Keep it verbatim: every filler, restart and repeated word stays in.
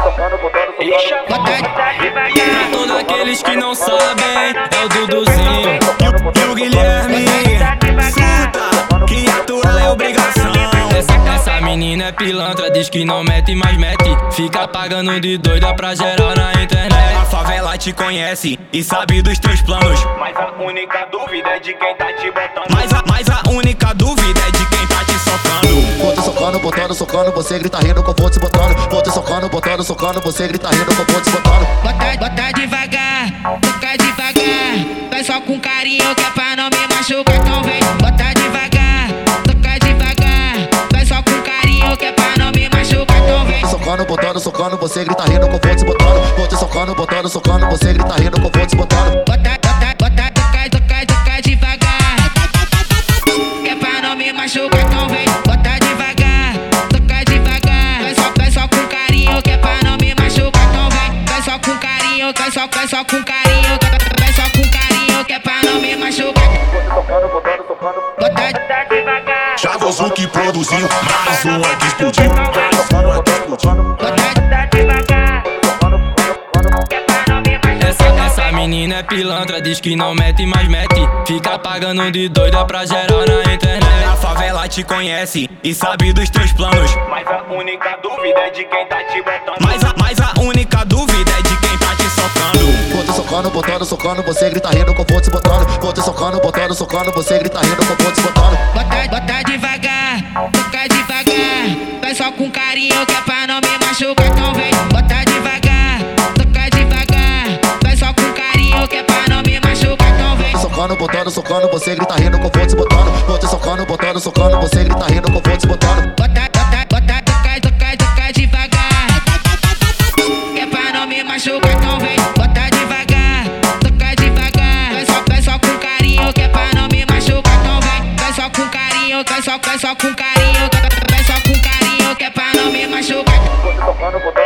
Pra todos aqueles que não sabem, é o Duduzinho e o, e o Guilherme. Escuta, que aturar é obrigação. Essa, essa menina é pilantra, diz que não mete, mas mete. Fica pagando de doida pra geral na internet. A favela te conhece e sabe dos teus planos, Mas a única dúvida é de quem tá te botando. Mas a, mas a única dúvida é de quem tá te socando. Vou te socando, botando, socando, você grita rindo com força e botando. Vou te socando, botando, socando, você grita rindo com força e botando. Bota, bota devagar, toca devagar. Vai só com carinho que é pra não me machucar, então vem. Bota devagar, toca devagar. Vai só com carinho que é pra não me machucar, então vem. Socando, botando, socando, você grita rindo com força e botando. Vou te socando, botando, socando, você grita rindo com força e botando. Bota, bota, bota, toca, toca, toca devagar. Que é pra não me machucar, então vem. Bota devagar, toca devagar. Vai só, vai só com carinho que é pra não me machucar, então vem. Vai só com carinho, vai só, vai só com carinho. Vai só com carinho que é pra não me machucar. Bota devagar. Chavoso que produziu, mais uma que explodiu, mais uma que explodiu. Bota devagar. Que é pra não me machucar. Essa, essa menina é pilantra, diz que não mete, mas mete. Fica pagando de doida pra geral na internet. A favela te conhece e sabe dos teus planos, Mas a única dúvida é de quem tá te botando. mas a, mas a única dúvida é de quem tá te socando. Vou te socando, botando, socando, você grita rindo com força e botando. Vou te socando, botando, socando, você grita rindo com força e botando. Bota, bota devagar, toca devagar. Vai só com carinho que é pra não me machucar, então vem. Bota devagar, toca devagar. Vai só com carinho que é pra não me machucar, então vem. Socando, botando, socando, você grita rindo com força e botando. Vou te socando, botando, socando, você grita rindo com força e botando. Bota, bota, bota, toca, toca, toca devagar. Que é pra não me machucar, então vem. Bota devagar, toca devagar. Vai só, vai só com carinho que é pra não me machucar, então vem. Vai só com carinho, vai só, vai só com carinho. Vai só com carinho que é pra não me machucar. Vou te socando, botando,